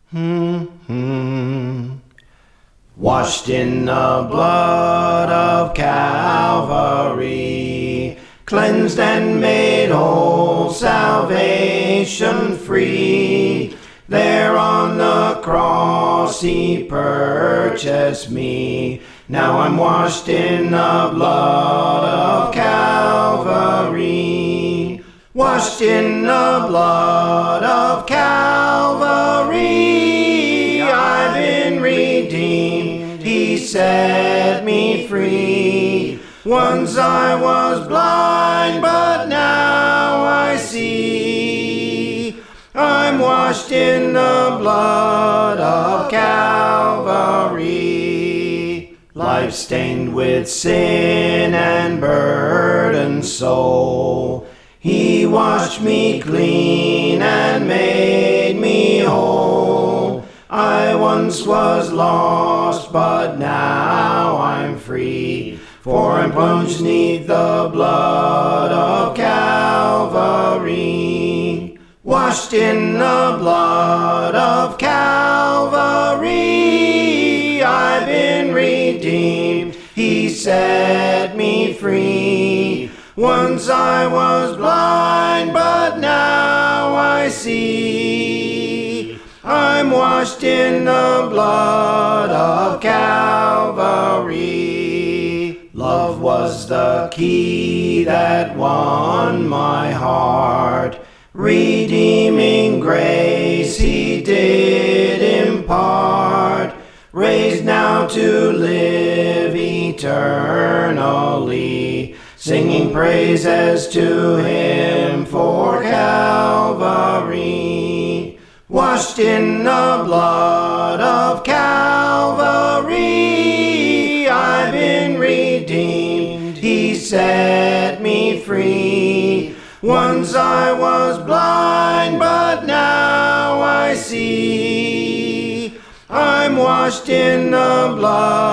Washed in the blood of Calvary, cleansed and made whole, salvation free. There on the cross he purchased me. Now I'm washed in the blood of Calvary. Washed in the blood of Calvary, I've been redeemed, he set me free. Once I was blind, but now I see. I'm washed in the blood of Calvary. Life stained with sin and burdened soul, he washed me clean and made me whole. I once was lost, but now I'm free, for I'm plunged 'neath the blood of Calvary. Washed in the blood of Calvary, I've been redeemed, he set me free. Once I was blind, but now I see. I'm washed in the blood of Calvary. Love was the key that won my heart. Redeeming grace he did impart. Raised now to live eternally, singing praises to him for Calvary. Washed in the blood of Calvary, I've been redeemed, he set me free. Once I was blind, but now I see. I'm washed in the blood